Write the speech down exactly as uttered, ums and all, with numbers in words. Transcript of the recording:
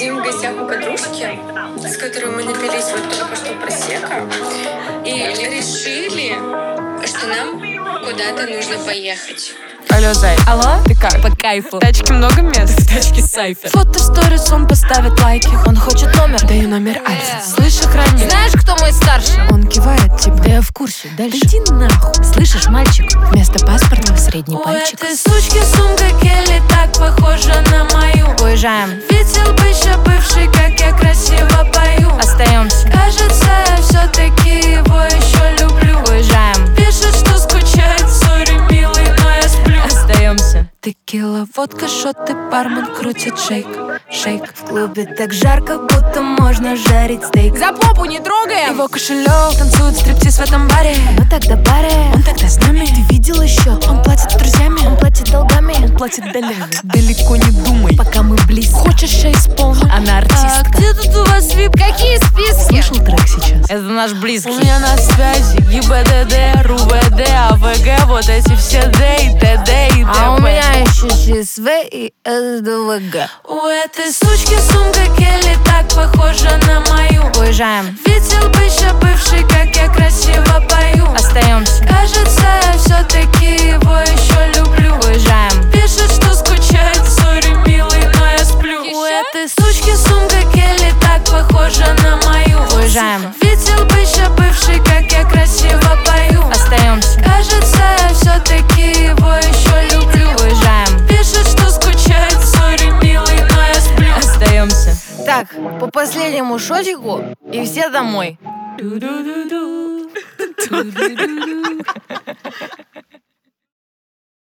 сидим в гостях у подружки, с которой мы напились вот только что просека, и решили, что нам куда-то нужно поехать. Алло, зай. Алло? Ты как? По кайфу. В тачке много мест? В тачке сайфер. Фото в сторис, он поставит лайки. Он хочет номер, Даю номер Альфа. Слышь, охранник. знаешь, кто мой старший? Он кивает, типа. Да я в курсе, дальше. Да иди нахуй. Слышишь, мальчик? Вместо паспорта Средний У пальчик. этой сучки сумка Келли так похожа на мою. Уезжаем. Видел бы еще бывший, как я красиво пою. Остаемся. Кажется, я все-таки его еще люблю. Уезжаем. Пишет, что скучает, сори, милый, но я сплю. Остаемся. текила, водка, шоты, бармен крутит шейк, шейк. В клубе так жарко, будто можно жарить стейк. За попу не трогаем. Его кошелек танцует стриптиз в этом баре. Ну тогда баре. Он тогда с нами. Ты видела счет? Он платит друзьями. Он платит долгами. Он платит долями. Далеко не думай, Пока мы близко. хочешь, я исполню. Она артистка. А где тут у вас вип? Какие списки? Слышал трек сейчас? Это наш близкий. У меня на связи ГИБДД, РУВД, АВГ, вот эти все Д и ТД и ТП. А у меня еще ЖСВ и СДВГ. У этой сучки сумка Келли так похожа на мою. Уезжаем. Видел бы еще бывший, как я красиво пою. Остаемся. Кажется, я все-таки его еще люблю. Уезжаем. Пишет, что скучает, сори, милый, но я сплю. У этой сучки сумка Келли так похожа на мою. Уезжаем. Видел бы еще бывший, как я красиво пою. Остаемся. Кажется, я все-таки его еще люблю. Уезжаем. Пишет, что скучает, сори, милый, но я сплю. Остаемся. Так, по последнему шотику и все домой. Ду-ду-ду-ду. Ду-ду-ду-ду.